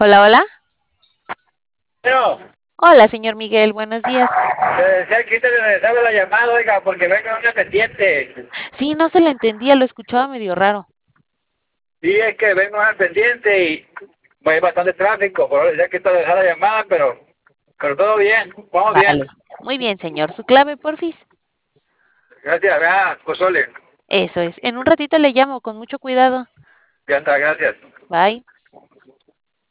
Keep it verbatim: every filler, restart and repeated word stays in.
Hola, hola. Bueno, Hola, señor Miguel, buenos días. te decía que te regresaba la llamada, oiga, porque vengo una pendiente. Sí, no se le entendía, lo escuchaba medio raro. Sí, es que vengo una pendiente y hay bastante tráfico, por eso decía que te dejaba la llamada, pero, pero todo bien, vamos bien. Vale. Muy bien, señor. Su clave, porfis. Gracias, vea, Pozole. Eso es. En un ratito le llamo, con mucho cuidado. Ya está, gracias. Bye.